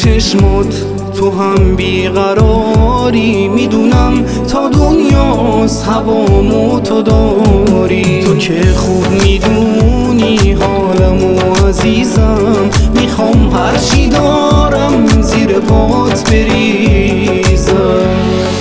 چشمات تو هم بیقراری، میدونم تا دنیاست هوامو تو داری. تو که خوب میدونی حالمو عزیزم، میخوام هرچی دارم زیر پات بریزم.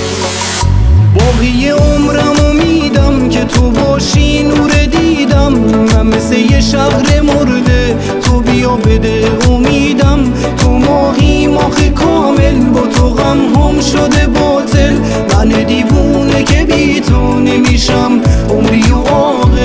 باقی عمرمو میدم که تو باشی نور دیدم. من مثل یه شهر مرده تو بیا بده امیدم. تو ماهی ماه کامل با تو غم هم شده باطل. من دیوونه که بی تو نمیشم عمری و عاقل.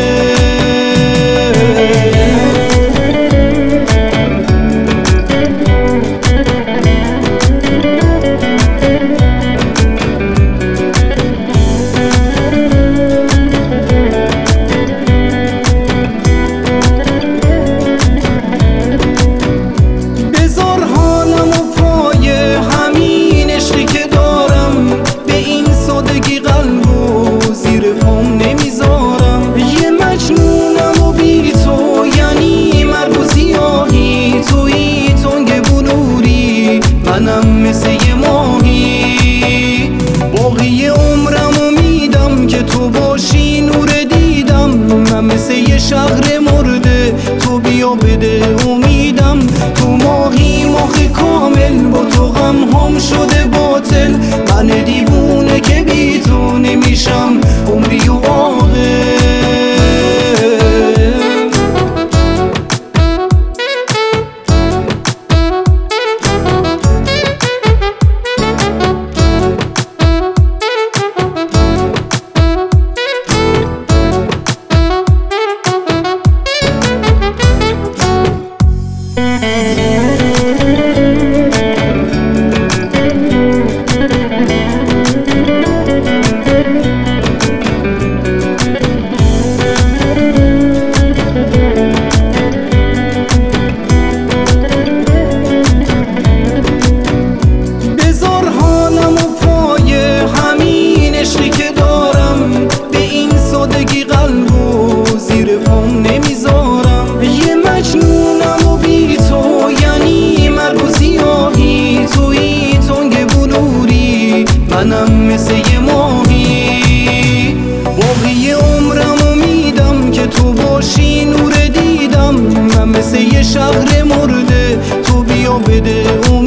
منم مثل یه ماهی، باقی عمرمو میدم که تو باشی نور دیدم. من مثل یه شهر مرده تو بیا بده امیدم. تو ماهی ماه کامل با تو غم هم شده باطل. من دیوونه که بی تو نمیشم عمری و عاقل. منم مثل یه ماهی، باقی عمرمو میدم که تو باشی نور دیدم. من مثل یه شهر مرده تو بیا بده